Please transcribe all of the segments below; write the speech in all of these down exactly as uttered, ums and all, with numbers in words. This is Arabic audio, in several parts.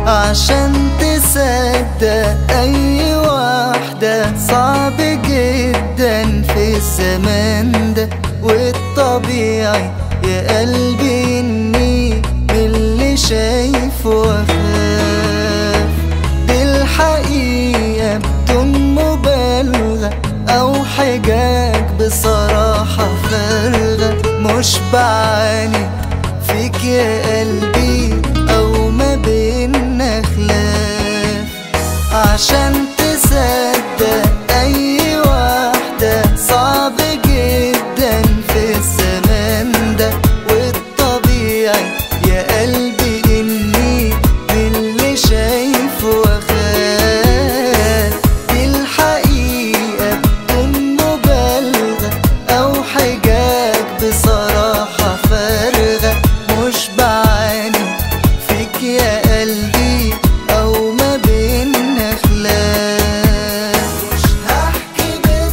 عشان تصدق أي واحدة صعب جدا في الزمان ده. والطبيعي يا قلبي إني باللي شايفه وأخاف. دي الحقيقة بدون مبالغة أو حجاج، بصراحة فارغة. مش بعاني فيك يا قلبي أو ما بيننا خلاف. عشان تصدق أي واحدة صعب جدا في الزمان ده. والطبيعي يا قلبي إني باللي شايفه وأخاف. دي الحقيقة بدون مبالغة أو حجاج، بصراحة فارغة. مش بعاني فيك يا قلبي أو ما بيننا خلاف. مش هحكي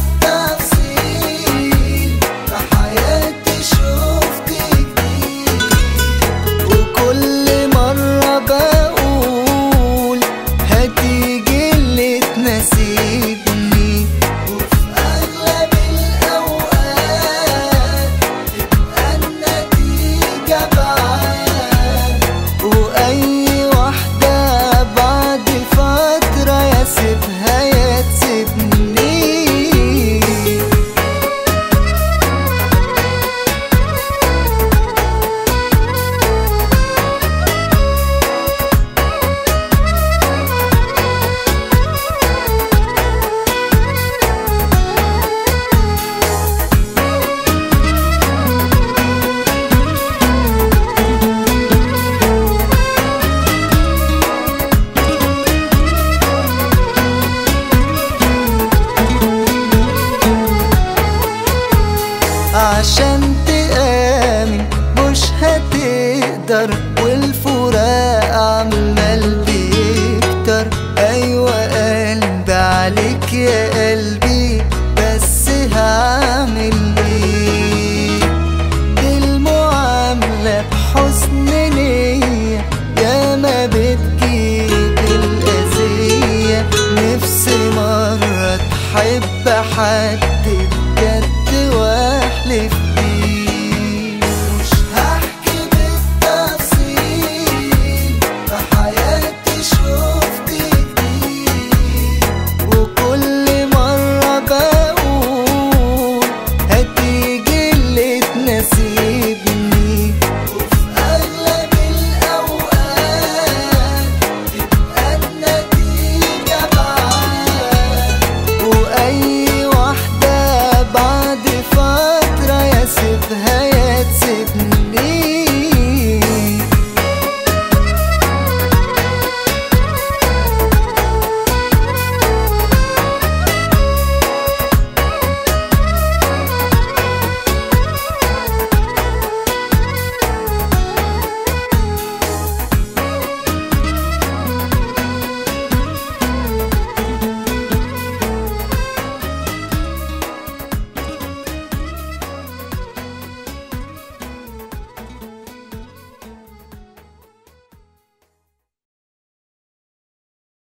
بالتفصيل، في حياتي شفت كتير، وكل مرة بقول هتيجي اللي تناسبني. وفي أغلب الأوقات تبقى النتيجة بعاد، وأي واحدة بعد فترة يا سيبها يا تسيبني. عشان تآمن مش هتقدر، والفراق عمال بيكتر. أيوة قلبي عليك يا قلبي، بس هعمل ايه؟ دي المعاملة بحسن نية يا ما بتجيب الأذية. نفسي مرة تحب حد